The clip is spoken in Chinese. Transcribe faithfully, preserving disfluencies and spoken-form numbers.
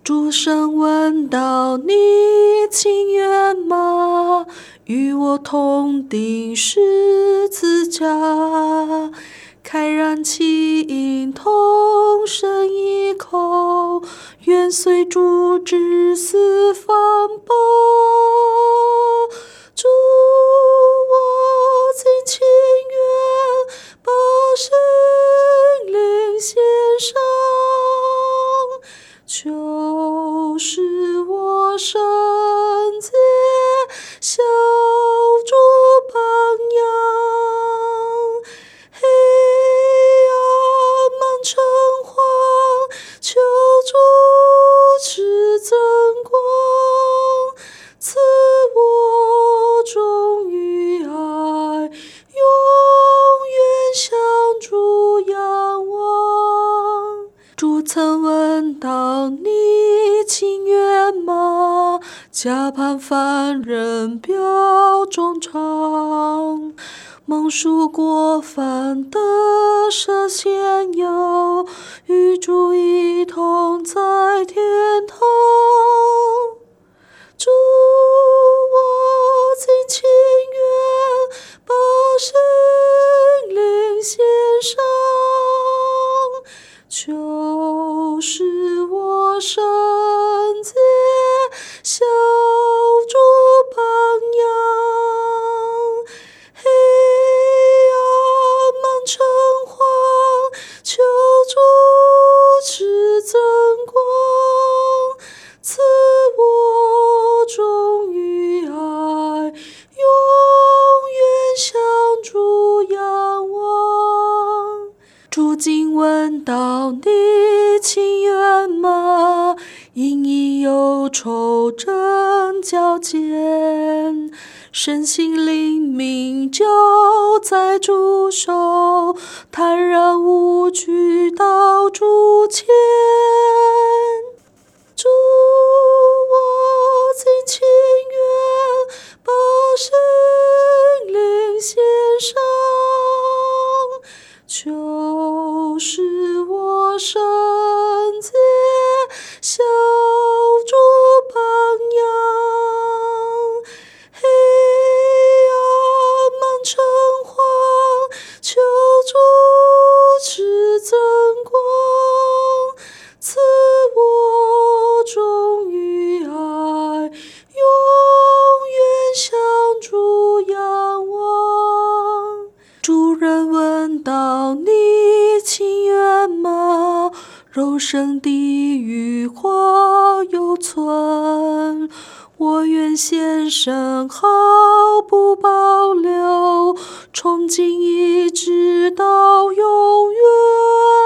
诸神问道：你情愿吗？与我同钉十字架，开燃其音，同声异口，愿随主至死方报。主，我竟情愿把心灵献上，就是我圣洁小主榜样。黑暗漫成荒，求主赐增光，赐我忠于爱，永远向主仰望。主曾问道：你情愿吗？假判犯人表忠诚，蒙恕过犯得赦现有，与主一同在天堂。主，我竟情愿把心灵献上，就是我圣洁小主榜样。黑暗漫成荒，求主赐增光，赐我忠于爱，永远向主仰望。主今问道：你情愿吗？因已忧愁真交见，身心灵命交在主手，坦然无惧到主前。主，我竟情愿把心灵献上，就是我圣洁小主榜样。黑暗漫成荒，求主赐增光，赐我忠于爱，永远向主仰望。主人问道：你情愿吗？肉身地狱化犹存，我愿献身毫不保留，从今一直到永远。